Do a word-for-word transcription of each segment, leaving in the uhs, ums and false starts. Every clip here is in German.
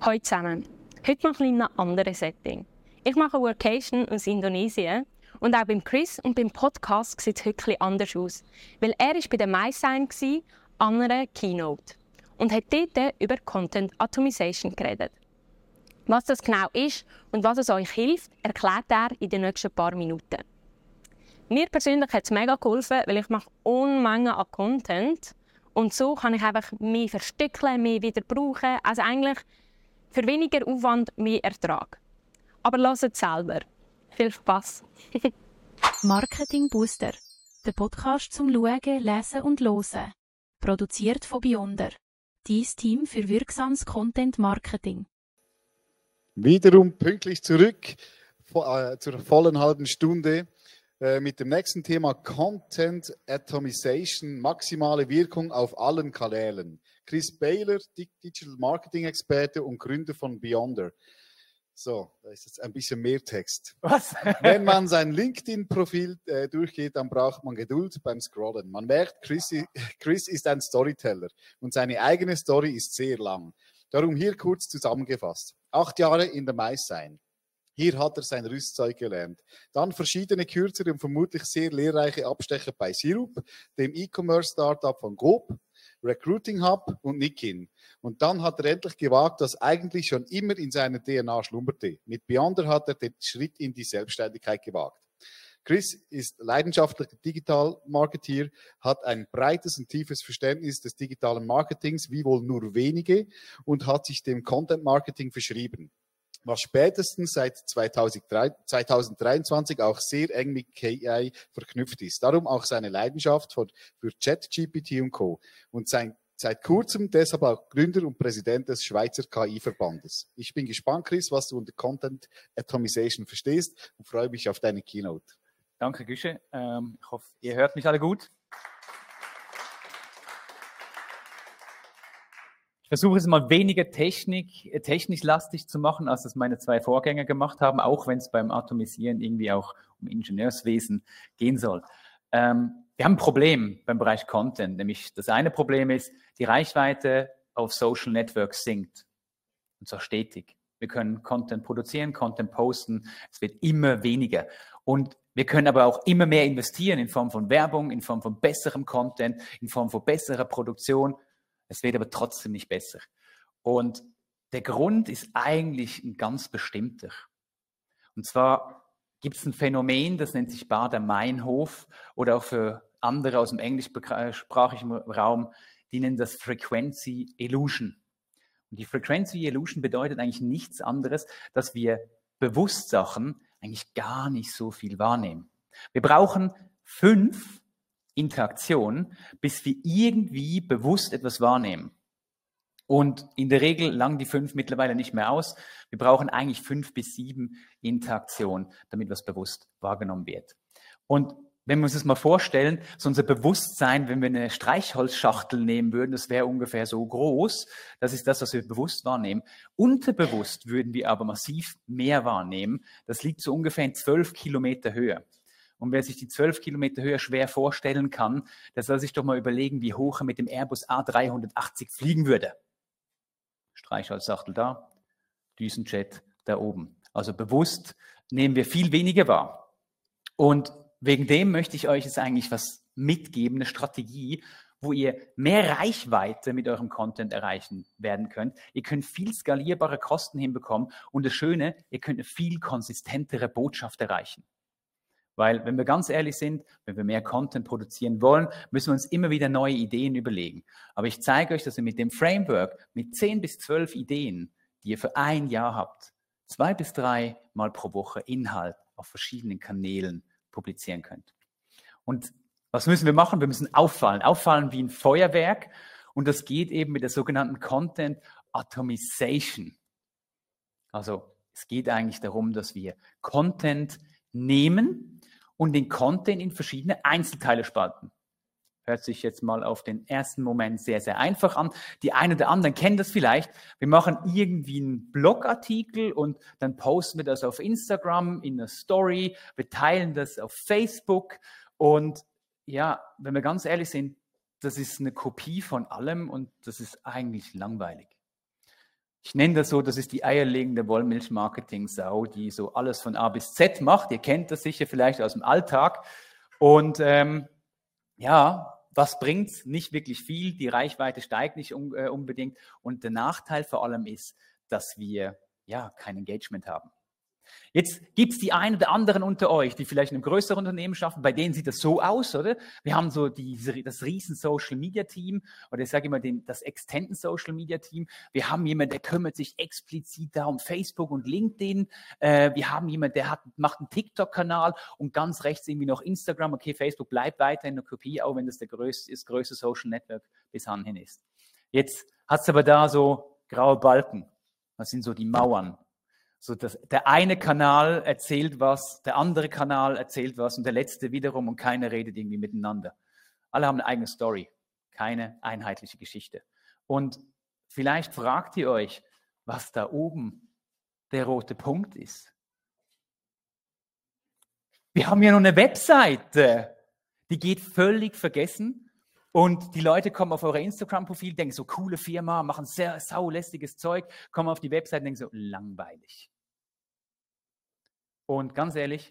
Hallo zusammen. Heute mal ein bisschen anderes Setting. Ich mache eine Workation aus Indonesien und auch beim Chris und beim Podcast sieht es heute ein bisschen anders aus. Weil er war bei der MySign an einer Keynote und hat dort über Content Atomization geredet. Was das genau ist und was es euch hilft, erklärt er in den nächsten paar Minuten. Mir persönlich hat es mega geholfen, weil ich mache Unmengen an Content und so kann ich einfach mehr verstückeln, mehr wieder brauchen. Also eigentlich für weniger Aufwand mehr Ertrag. Aber hört es selber. Viel Spass! Marketing Booster, der Podcast zum Schauen, Lesen und Hören. Produziert von Beyonder. Dein Team für wirksames Content Marketing. Wiederum pünktlich zurück äh, zur vollen halben Stunde äh, mit dem nächsten Thema Content Atomization, maximale Wirkung auf allen Kanälen. Chris Baylor, Digital Marketing Experte und Gründer von Beyonder. So, da ist jetzt ein bisschen mehr Text. Was? Wenn man sein LinkedIn-Profil äh, durchgeht, dann braucht man Geduld beim Scrollen. Man merkt, Chris, Chris ist ein Storyteller und seine eigene Story ist sehr lang. Darum hier kurz zusammengefasst. Acht Jahre in der MySign. Hier hat er sein Rüstzeug gelernt. Dann verschiedene kürzere und vermutlich sehr lehrreiche Abstecher bei Sirup, dem E-Commerce-Startup von Coop, Recruiting Hub und Nikin. Und dann hat er endlich gewagt, das eigentlich schon immer in seiner D N A schlummerte. Mit Beyonder hat er den Schritt in die Selbstständigkeit gewagt. Chris ist leidenschaftlicher Digital-Marketeer, hat ein breites und tiefes Verständnis des digitalen Marketings, wie wohl nur wenige, und hat sich dem Content-Marketing verschrieben, was spätestens seit zweitausenddreiundzwanzig auch sehr eng mit K I verknüpft ist. Darum auch seine Leidenschaft für, für ChatGPT und Co. Und sein, seit kurzem deshalb auch Gründer und Präsident des Schweizer K I-Verbandes. Ich bin gespannt, Chris, was du unter Content Atomization verstehst und freue mich auf deine Keynote. Danke, Güsche. Ähm, ich hoffe, ihr hört mich alle gut. Ich versuche es mal weniger Technik, technisch lastig zu machen, als das meine zwei Vorgänger gemacht haben, auch wenn es beim Atomisieren irgendwie auch um Ingenieurswesen gehen soll. Ähm, wir haben ein Problem beim Bereich Content, nämlich das eine Problem ist, die Reichweite auf Social Networks sinkt, und zwar stetig. Wir können Content produzieren, Content posten, es wird immer weniger. Und wir können aber auch immer mehr investieren in Form von Werbung, in Form von besserem Content, in Form von besserer Produktion. Es wird aber trotzdem nicht besser. Und der Grund ist eigentlich ein ganz bestimmter. Und zwar gibt es ein Phänomen, das nennt sich Baader-Meinhof oder auch für andere aus dem englischsprachigen Raum, die nennen das Frequency Illusion. Und die Frequency Illusion bedeutet eigentlich nichts anderes, dass wir bewusst Sachen eigentlich gar nicht so viel wahrnehmen. Wir brauchen fünf Interaktionen, bis wir irgendwie bewusst etwas wahrnehmen. Und in der Regel langen die fünf mittlerweile nicht mehr aus. Wir brauchen eigentlich fünf bis sieben Interaktionen, damit was bewusst wahrgenommen wird. Und wenn wir uns das mal vorstellen, so unser Bewusstsein, wenn wir eine Streichholzschachtel nehmen würden, das wäre ungefähr so groß. Das ist das, was wir bewusst wahrnehmen. Unterbewusst würden wir aber massiv mehr wahrnehmen. Das liegt so ungefähr in zwölf Kilometer Höhe. Und wer sich die zwölf Kilometer Höhe schwer vorstellen kann, der soll sich doch mal überlegen, wie hoch er mit dem Airbus A dreihundertachtzig fliegen würde. Streichholzschachtel da, Düsenjet da oben. Also bewusst nehmen wir viel weniger wahr. Und wegen dem möchte ich euch jetzt eigentlich was mitgeben, eine Strategie, wo ihr mehr Reichweite mit eurem Content erreichen werden könnt. Ihr könnt viel skalierbare Kosten hinbekommen und das Schöne, ihr könnt eine viel konsistentere Botschaft erreichen. Weil, wenn wir ganz ehrlich sind, wenn wir mehr Content produzieren wollen, müssen wir uns immer wieder neue Ideen überlegen. Aber ich zeige euch, dass ihr mit dem Framework, mit zehn bis zwölf Ideen, die ihr für ein Jahr habt, zwei bis drei Mal pro Woche Inhalt auf verschiedenen Kanälen publizieren könnt. Und was müssen wir machen? Wir müssen auffallen. Auffallen wie ein Feuerwerk. Und das geht eben mit der sogenannten Content Atomization. Also es geht eigentlich darum, dass wir Content nehmen und den Content in verschiedene Einzelteile spalten. Hört sich jetzt mal auf den ersten Moment sehr, sehr einfach an. Die einen oder anderen kennen das vielleicht. Wir machen irgendwie einen Blogartikel und dann posten wir das auf Instagram in einer Story. Wir teilen das auf Facebook. Und ja, wenn wir ganz ehrlich sind, das ist eine Kopie von allem und das ist eigentlich langweilig. Ich nenne das so, das ist die eierlegende Wollmilch-Marketing-Sau, die so alles von A bis Z macht. Ihr kennt das sicher vielleicht aus dem Alltag. Und ähm, ja, was bringt's? Nicht wirklich viel. Die Reichweite steigt nicht un äh, unbedingt. Und der Nachteil vor allem ist, dass wir ja kein Engagement haben. Jetzt gibt es die einen oder anderen unter euch, die vielleicht in einem größeren Unternehmen schaffen, bei denen sieht das so aus, oder? Wir haben so die, das riesen Social-Media-Team, oder ich sage immer den, das Extended Social-Media-Team. Wir haben jemanden, der kümmert sich explizit da um Facebook und LinkedIn. Äh, wir haben jemanden, der hat, macht einen TikTok-Kanal und ganz rechts irgendwie noch Instagram. Okay, Facebook bleibt weiter in der Kopie, auch wenn das der größte, das größte Social-Network bis anhin ist. Jetzt hat es aber da so graue Balken. Das sind so die Mauern. So, dass der eine Kanal erzählt was, der andere Kanal erzählt was und der letzte wiederum und keiner redet irgendwie miteinander. Alle haben eine eigene Story, keine einheitliche Geschichte. Und vielleicht fragt ihr euch, was da oben der rote Punkt ist. Wir haben ja noch eine Webseite, die geht völlig vergessen und die Leute kommen auf euer Instagram-Profil, denken so, coole Firma, machen sehr saulästiges Zeug, kommen auf die Webseite und denken so, langweilig. Und ganz ehrlich,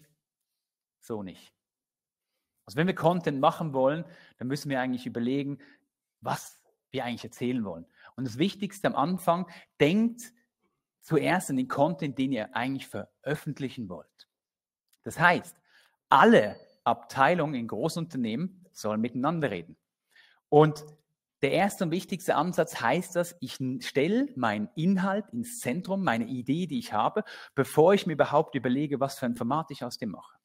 so nicht. Also wenn wir Content machen wollen, dann müssen wir eigentlich überlegen, was wir eigentlich erzählen wollen. Und das Wichtigste am Anfang, denkt zuerst an den Content, den ihr eigentlich veröffentlichen wollt. Das heißt, alle Abteilungen in Großunternehmen sollen miteinander reden. Und der erste und wichtigste Ansatz heißt das, ich stelle meinen Inhalt ins Zentrum, meine Idee, die ich habe, bevor ich mir überhaupt überlege, was für ein Format ich aus dem mache.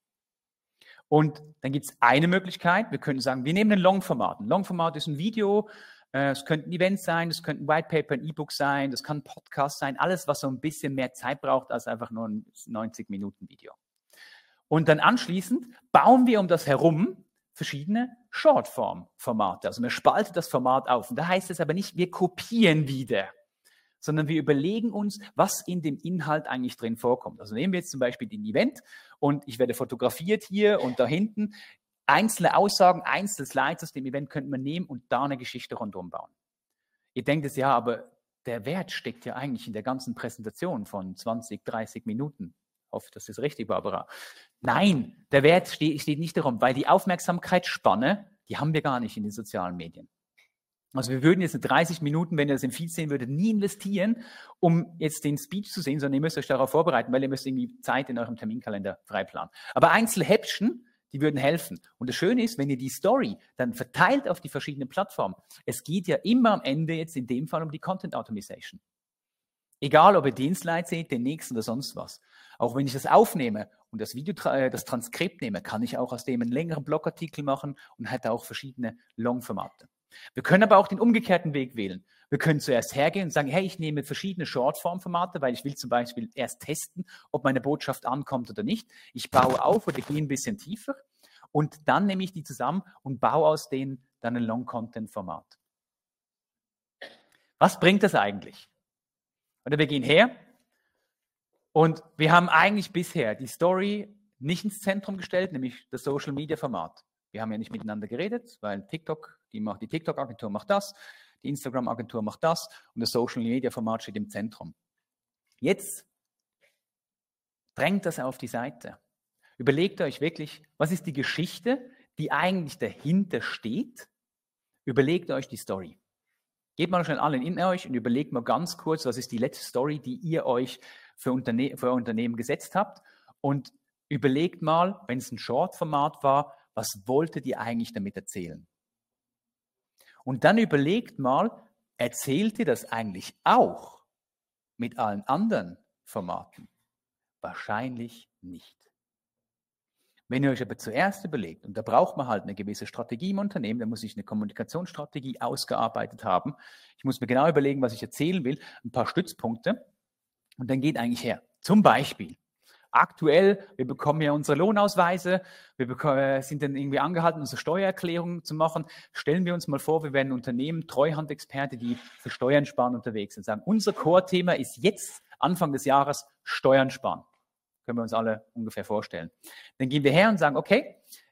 Und dann gibt es eine Möglichkeit, wir können sagen, wir nehmen ein Long-Format. Ein Long-Format ist ein Video, äh, es könnte ein Event sein, es könnte ein White Paper, ein E-Book sein, das kann ein Podcast sein, alles, was so ein bisschen mehr Zeit braucht als einfach nur ein neunzig Minuten Video. Und dann anschließend bauen wir um das herum verschiedene Shortform-Formate. Also man spaltet das Format auf. Und da heißt es aber nicht, wir kopieren wieder, sondern wir überlegen uns, was in dem Inhalt eigentlich drin vorkommt. Also nehmen wir jetzt zum Beispiel den Event und ich werde fotografiert hier und da hinten. Einzelne Aussagen, einzelne Slides aus dem Event könnte man nehmen und da eine Geschichte rundherum bauen. Ihr denkt es ja, aber der Wert steckt ja eigentlich in der ganzen Präsentation von zwanzig, dreißig Minuten. Ich hoffe, das ist richtig, Barbara. Nein, der Wert steht, steht nicht darum, weil die Aufmerksamkeitsspanne, die haben wir gar nicht in den sozialen Medien. Also wir würden jetzt in dreißig Minuten, wenn ihr das im Feed sehen würdet, nie investieren, um jetzt den Speech zu sehen, sondern ihr müsst euch darauf vorbereiten, weil ihr müsst irgendwie Zeit in eurem Terminkalender freiplanen. Aber Einzelhäppchen, die würden helfen. Und das Schöne ist, wenn ihr die Story dann verteilt auf die verschiedenen Plattformen, es geht ja immer am Ende jetzt in dem Fall um die Content Automation. Egal, ob ihr den Slide seht, den nächsten oder sonst was. Auch wenn ich das aufnehme und das Video, das Transkript nehme, kann ich auch aus dem einen längeren Blogartikel machen und hätte auch verschiedene Long-Formate. Wir können aber auch den umgekehrten Weg wählen. Wir können zuerst hergehen und sagen, hey, ich nehme verschiedene Shortform-Formate, weil ich will zum Beispiel erst testen, ob meine Botschaft ankommt oder nicht. Ich baue auf oder gehe ein bisschen tiefer und dann nehme ich die zusammen und baue aus denen dann ein Long-Content-Format. Was bringt das eigentlich? Oder wir gehen her und wir haben eigentlich bisher die Story nicht ins Zentrum gestellt, nämlich das Social-Media-Format. Wir haben ja nicht miteinander geredet, weil TikTok, die macht, die TikTok-Agentur macht das, die Instagram-Agentur macht das und das Social-Media-Format steht im Zentrum. Jetzt drängt das auf die Seite. Überlegt euch wirklich, was ist die Geschichte, die eigentlich dahinter steht? Überlegt euch die Story. Geht mal schnell alle in euch und überlegt mal ganz kurz, was ist die letzte Story, die ihr euch für, Unterne für euer Unternehmen gesetzt habt und überlegt mal, wenn es ein Short-Format war, was wolltet ihr eigentlich damit erzählen? Und dann überlegt mal, erzählt ihr das eigentlich auch mit allen anderen Formaten? Wahrscheinlich nicht. Wenn ihr euch aber zuerst überlegt, und da braucht man halt eine gewisse Strategie im Unternehmen, da muss ich eine Kommunikationsstrategie ausgearbeitet haben. Ich muss mir genau überlegen, was ich erzählen will, ein paar Stützpunkte und dann geht eigentlich her. Zum Beispiel, aktuell, wir bekommen ja unsere Lohnausweise, wir bekommen, sind dann irgendwie angehalten, unsere Steuererklärung zu machen. Stellen wir uns mal vor, wir wären ein Unternehmen, Treuhandexperte, die für Steuern sparen unterwegs sind. Sagen, unser Core-Thema ist jetzt, Anfang des Jahres, Steuern sparen. Können wir uns alle ungefähr vorstellen. Dann gehen wir her und sagen, okay,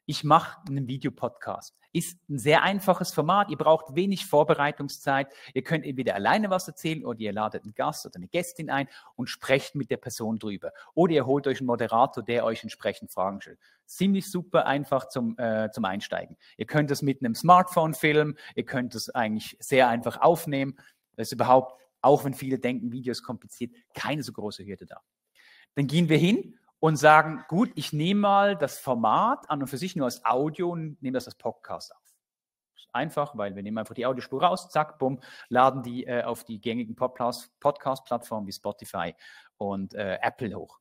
ich mache einen Videopodcast. Ist ein sehr einfaches Format. Ihr braucht wenig Vorbereitungszeit. Ihr könnt entweder alleine was erzählen oder ihr ladet einen Gast oder eine Gästin ein und sprecht mit der Person drüber. Oder ihr holt euch einen Moderator, der euch entsprechend Fragen stellt. Ziemlich super einfach zum, äh, zum Einsteigen. Ihr könnt es mit einem Smartphone filmen. Ihr könnt es eigentlich sehr einfach aufnehmen. Das ist überhaupt, auch wenn viele denken, Video ist kompliziert, keine so große Hürde da. Dann gehen wir hin und sagen, gut, ich nehme mal das Format an und für sich nur als Audio und nehme das als Podcast auf. Das ist einfach, weil wir nehmen einfach die Audiospur raus, zack, bumm, laden die äh, auf die gängigen Podcast-Plattformen wie Spotify und äh, Apple hoch.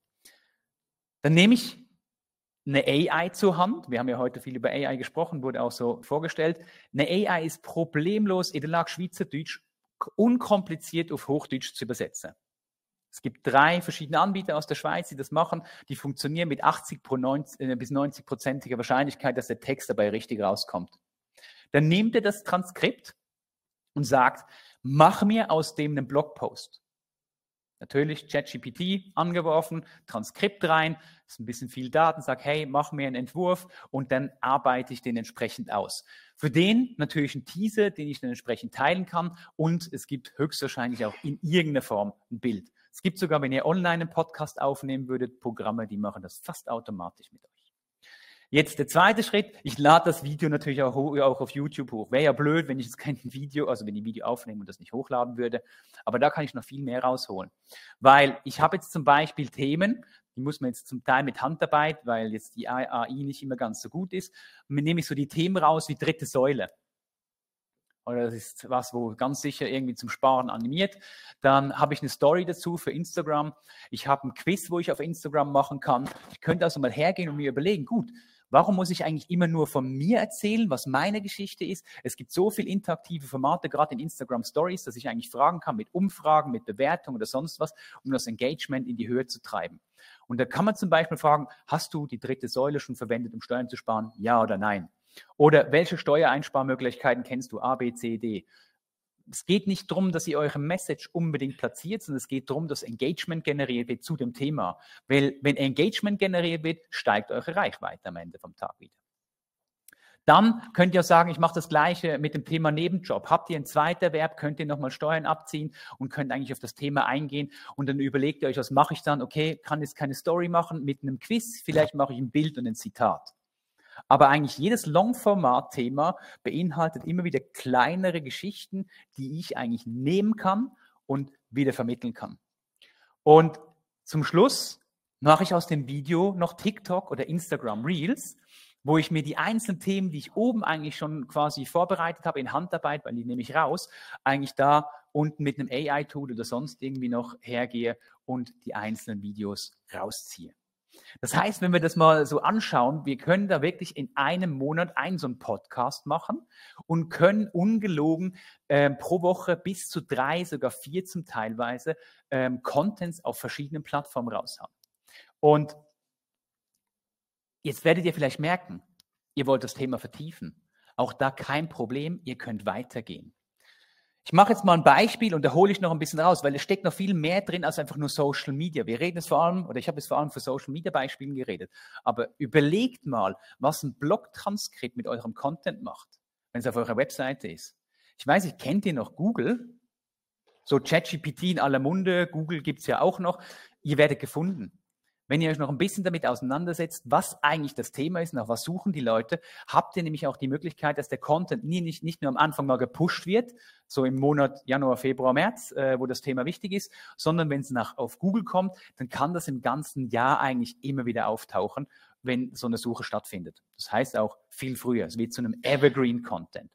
Dann nehme ich eine A I zur Hand. Wir haben ja heute viel über A I gesprochen, wurde auch so vorgestellt. Eine A I ist problemlos in der Lage, Schweizerdeutsch unkompliziert auf Hochdeutsch zu übersetzen. Es gibt drei verschiedene Anbieter aus der Schweiz, die das machen. Die funktionieren mit achtzig bis neunzig-prozentiger Wahrscheinlichkeit, dass der Text dabei richtig rauskommt. Dann nehmt ihr das Transkript und sagt, mach mir aus dem einen Blogpost. Natürlich ChatGPT angeworfen, Transkript rein, ist ein bisschen viel Daten, sag, hey, mach mir einen Entwurf und dann arbeite ich den entsprechend aus. Für den natürlich einen Teaser, den ich dann entsprechend teilen kann und es gibt höchstwahrscheinlich auch in irgendeiner Form ein Bild. Es gibt sogar, wenn ihr online einen Podcast aufnehmen würdet, Programme, die machen das fast automatisch mit euch. Jetzt der zweite Schritt, ich lade das Video natürlich auch, auch auf YouTube hoch. Wäre ja blöd, wenn ich jetzt kein Video, also wenn ich ein Video aufnehme und das nicht hochladen würde, aber da kann ich noch viel mehr rausholen. Weil ich habe jetzt zum Beispiel Themen, die muss man jetzt zum Teil mit Handarbeit, weil jetzt die A I nicht immer ganz so gut ist, und dann nehme ich so die Themen raus wie dritte Säule. Oder das ist was, wo ganz sicher irgendwie zum Sparen animiert. Dann habe ich eine Story dazu für Instagram. Ich habe ein Quiz, wo ich auf Instagram machen kann. Ich könnte also mal hergehen und mir überlegen, gut, warum muss ich eigentlich immer nur von mir erzählen, was meine Geschichte ist? Es gibt so viele interaktive Formate, gerade in Instagram Stories, dass ich eigentlich fragen kann mit Umfragen, mit Bewertungen oder sonst was, um das Engagement in die Höhe zu treiben. Und da kann man zum Beispiel fragen, hast du die dritte Säule schon verwendet, um Steuern zu sparen? Ja oder nein? Oder welche Steuereinsparmöglichkeiten kennst du? A, B, C, D. Es geht nicht darum, dass ihr eure Message unbedingt platziert, sondern es geht darum, dass Engagement generiert wird zu dem Thema. Weil wenn Engagement generiert wird, steigt eure Reichweite am Ende vom Tag wieder. Dann könnt ihr auch sagen, ich mache das Gleiche mit dem Thema Nebenjob. Habt ihr einen Zweiterwerb, könnt ihr nochmal Steuern abziehen und könnt eigentlich auf das Thema eingehen und dann überlegt ihr euch, was mache ich dann? Okay, kann jetzt keine Story machen mit einem Quiz, vielleicht mache ich ein Bild und ein Zitat. Aber eigentlich jedes Longformat-Thema beinhaltet immer wieder kleinere Geschichten, die ich eigentlich nehmen kann und wieder vermitteln kann. Und zum Schluss mache ich aus dem Video noch TikTok oder Instagram Reels, wo ich mir die einzelnen Themen, die ich oben eigentlich schon quasi vorbereitet habe in Handarbeit, weil die nehme ich raus, eigentlich da unten mit einem A I-Tool oder sonst irgendwie noch hergehe und die einzelnen Videos rausziehe. Das heißt, wenn wir das mal so anschauen, wir können da wirklich in einem Monat einen so einen Podcast machen und können ungelogen ähm, pro Woche bis zu drei, sogar vier zum teilweise ähm, Contents auf verschiedenen Plattformen raushauen. Und jetzt werdet ihr vielleicht merken, ihr wollt das Thema vertiefen. Auch da kein Problem, ihr könnt weitergehen. Ich mache jetzt mal ein Beispiel und da hole ich noch ein bisschen raus, weil es steckt noch viel mehr drin als einfach nur Social Media. Wir reden jetzt vor allem, oder ich habe jetzt vor allem für Social Media Beispielen geredet, aber überlegt mal, was ein Blog-Transkript mit eurem Content macht, wenn es auf eurer Webseite ist. Ich weiß nicht, kennt ihr noch Google? So ChatGPT in aller Munde, Google gibt es ja auch noch. Ihr werdet gefunden. Wenn ihr euch noch ein bisschen damit auseinandersetzt, was eigentlich das Thema ist, nach was suchen die Leute, habt ihr nämlich auch die Möglichkeit, dass der Content nie, nicht, nicht nur am Anfang mal gepusht wird, so im Monat Januar, Februar, März, äh, wo das Thema wichtig ist, sondern wenn es nach auf Google kommt, dann kann das im ganzen Jahr eigentlich immer wieder auftauchen, wenn so eine Suche stattfindet. Das heißt auch viel früher. Es wird zu einem Evergreen-Content.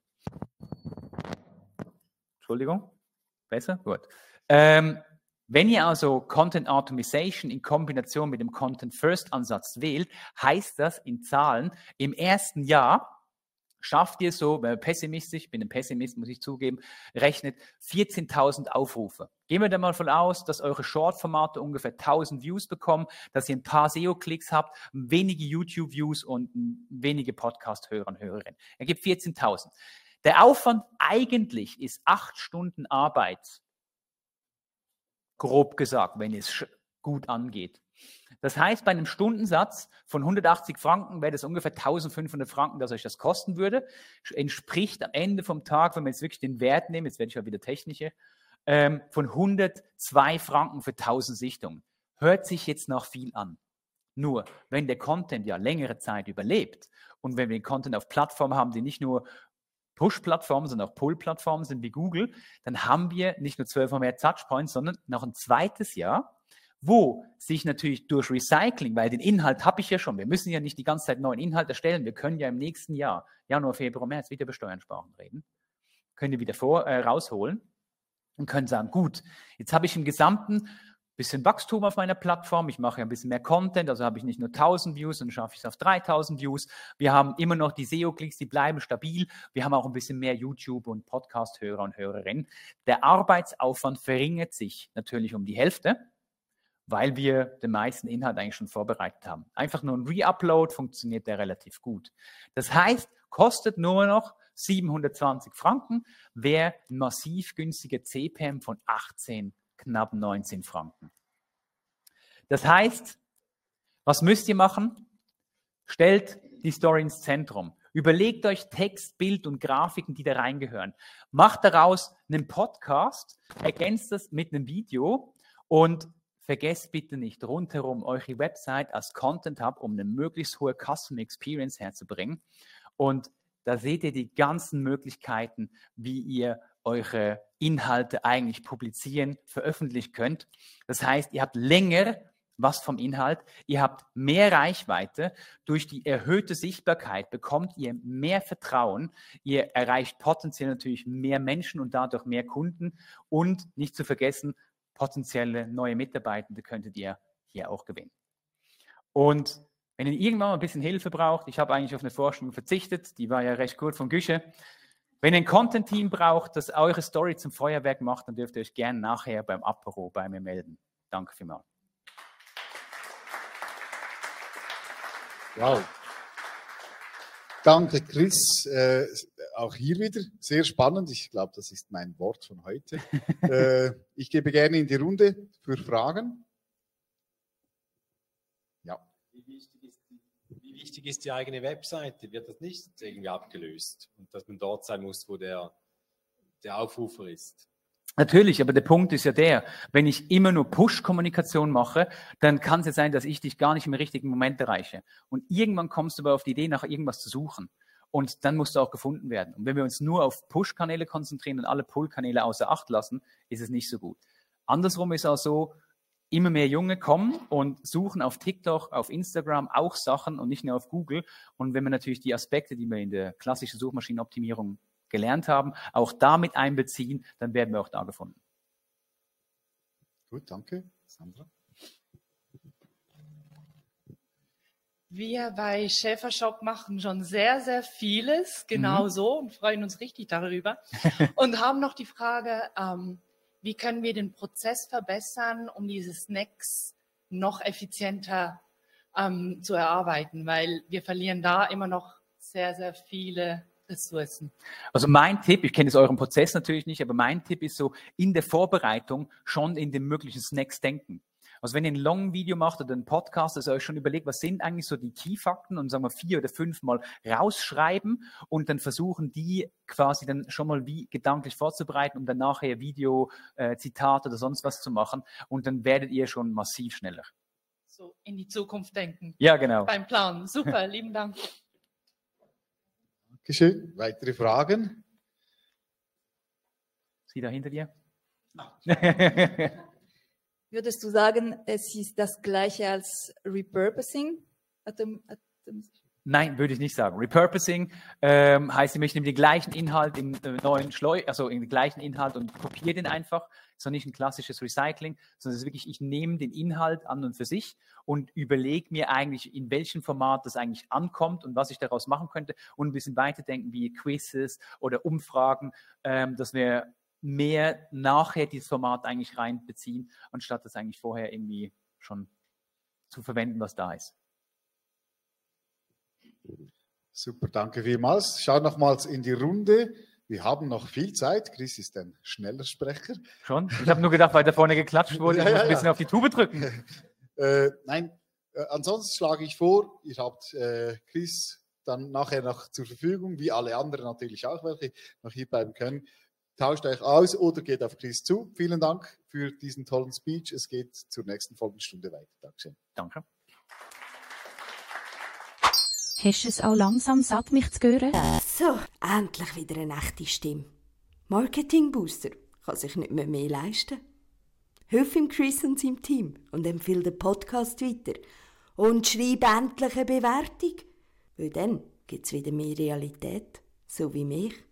Entschuldigung? Besser? Gut. Ähm, Wenn ihr also Content Automation in Kombination mit dem Content First Ansatz wählt, heißt das in Zahlen, im ersten Jahr schafft ihr so, wenn ihr pessimistisch, ich bin ein Pessimist, muss ich zugeben, rechnet vierzehntausend Aufrufe. Gehen wir da mal von aus, dass eure Short-Formate ungefähr tausend Views bekommen, dass ihr ein paar S E O-Klicks habt, wenige YouTube-Views und wenige Podcast-Hörer und Hörerinnen. Ergibt vierzehntausend. Der Aufwand eigentlich ist acht Stunden Arbeit, grob gesagt, wenn es gut angeht. Das heißt, bei einem Stundensatz von hundertachtzig Franken wäre das ungefähr eintausendfünfhundert Franken, dass euch das kosten würde. Entspricht am Ende vom Tag, wenn wir jetzt wirklich den Wert nehmen, jetzt werde ich ja wieder technische, ähm, von hundertzwei Franken für tausend Sichtungen. Hört sich jetzt noch viel an. Nur, wenn der Content ja längere Zeit überlebt und wenn wir den Content auf Plattformen haben, die nicht nur Push-Plattformen, sondern auch Pull-Plattformen sind wie Google, dann haben wir nicht nur zwölfmal mehr Touchpoints, sondern noch ein zweites Jahr, wo sich natürlich durch Recycling, weil den Inhalt habe ich ja schon, wir müssen ja nicht die ganze Zeit neuen Inhalt erstellen, wir können ja im nächsten Jahr, Januar, Februar, März, wieder über Steuersparen reden, können die wieder vor, äh, rausholen und können sagen, gut, jetzt habe ich im Gesamten ein bisschen Wachstum auf meiner Plattform, ich mache ja ein bisschen mehr Content, also habe ich nicht nur tausend Views, sondern schaffe ich es auf dreitausend Views. Wir haben immer noch die S E O-Klicks, die bleiben stabil. Wir haben auch ein bisschen mehr YouTube- und Podcast-Hörer und Hörerinnen. Der Arbeitsaufwand verringert sich natürlich um die Hälfte, weil wir den meisten Inhalt eigentlich schon vorbereitet haben. Einfach nur ein Re-Upload funktioniert der relativ gut. Das heißt, kostet nur noch siebenhundertzwanzig Franken, wäre ein massiv günstiger C P M von achtzehn, knapp neunzehn Franken. Das heißt, was müsst ihr machen? Stellt die Story ins Zentrum. Überlegt euch Text, Bild und Grafiken, die da reingehören. Macht daraus einen Podcast, ergänzt das mit einem Video und vergesst bitte nicht rundherum eure Website als Content Hub, um eine möglichst hohe Customer Experience herzubringen. Und da seht ihr die ganzen Möglichkeiten, wie ihr eure Inhalte eigentlich publizieren, veröffentlichen könnt. Das heißt, ihr habt länger was vom Inhalt, ihr habt mehr Reichweite. Durch die erhöhte Sichtbarkeit bekommt ihr mehr Vertrauen. Ihr erreicht potenziell natürlich mehr Menschen und dadurch mehr Kunden. Und nicht zu vergessen, potenzielle neue Mitarbeitende könntet ihr hier auch gewinnen. Und wenn ihr irgendwann mal ein bisschen Hilfe braucht, ich habe eigentlich auf eine Vorstellung verzichtet, die war ja recht gut von Güsche. Wenn ihr ein Content-Team braucht, das eure Story zum Feuerwerk macht, dann dürft ihr euch gerne nachher beim Apero bei mir melden. Danke vielmals. Wow. Danke, Chris. Äh, auch hier wieder sehr spannend. Ich glaube, das ist mein Wort von heute. äh, ich gebe gerne in die Runde für Fragen. Ja. Wie wichtig ist die, wie wichtig ist die eigene Webseite? Wird das nicht irgendwie abgelöst? Und dass man dort sein muss, wo der, der Aufrufer ist? Natürlich, aber der Punkt ist ja der, wenn ich immer nur Push-Kommunikation mache, dann kann es ja sein, dass ich dich gar nicht im richtigen Moment erreiche. Und irgendwann kommst du aber auf die Idee, nach irgendwas zu suchen. Und dann musst du auch gefunden werden. Und wenn wir uns nur auf Push-Kanäle konzentrieren und alle Pull-Kanäle außer Acht lassen, ist es nicht so gut. Andersrum ist auch so, immer mehr Junge kommen und suchen auf TikTok, auf Instagram auch Sachen und nicht nur auf Google. Und wenn wir natürlich die Aspekte, die wir in der klassischen Suchmaschinenoptimierung gelernt haben, auch damit einbeziehen, dann werden wir auch da gefunden. Gut, danke. Sandra? Wir bei Schäfershop machen schon sehr, sehr vieles, genau mhm. so, und freuen uns richtig darüber. Und haben noch die Frage, ähm, wie können wir den Prozess verbessern, um diese Snacks noch effizienter ähm, zu erarbeiten, weil wir verlieren da immer noch sehr, sehr viele Ressourcen. Also mein Tipp, ich kenne jetzt euren Prozess natürlich nicht, aber mein Tipp ist so, in der Vorbereitung schon in den möglichen Snacks denken. Also wenn ihr ein Long-Video macht oder einen Podcast, dass ihr euch schon überlegt, was sind eigentlich so die Key-Fakten und sagen wir vier oder fünf Mal rausschreiben und dann versuchen, die quasi dann schon mal wie gedanklich vorzubereiten, um dann nachher Video, äh, Zitat oder sonst was zu machen und dann werdet ihr schon massiv schneller. So in die Zukunft denken. Ja, genau. Beim Planen. Super, lieben Dank. Dankeschön. Weitere Fragen? Sie da hinter dir? Würdest du sagen, es ist das Gleiche als Repurposing? Nein, würde ich nicht sagen. Repurposing ähm, heißt, ich nehme den gleichen Inhalt im äh, neuen Schleu, also in den gleichen Inhalt und kopiere den einfach. Das ist noch nicht ein klassisches Recycling, sondern es ist wirklich, ich nehme den Inhalt an und für sich und überlege mir eigentlich, in welchem Format das eigentlich ankommt und was ich daraus machen könnte und ein bisschen weiterdenken, wie Quizzes oder Umfragen, ähm, dass wir mehr nachher dieses Format eigentlich reinbeziehen, anstatt das eigentlich vorher irgendwie schon zu verwenden, was da ist. Super, danke vielmals. Schau nochmals in die Runde. Wir haben noch viel Zeit. Chris ist ein schneller Sprecher. Schon? Ich habe nur gedacht, weil da vorne geklatscht wurde, ja, ich muss ja, ein bisschen ja. auf die Tube drücken. Äh, nein, äh, ansonsten schlage ich vor, ihr habt äh, Chris dann nachher noch zur Verfügung, wie alle anderen natürlich auch, welche noch hier bleiben können. Tauscht euch aus oder geht auf Chris zu. Vielen Dank für diesen tollen Speech. Es geht zur nächsten Folgenstunde weiter. Dankeschön. Danke. Hast du es auch langsam satt, mich zu hören? So, endlich wieder eine echte Stimme. Marketing Booster kann sich nicht mehr, mehr leisten. Hilf ihm Chris und seinem Team und empfehle den Podcast weiter. Und schreib endlich eine Bewertung, weil dann gibt es wieder mehr Realität, so wie mich.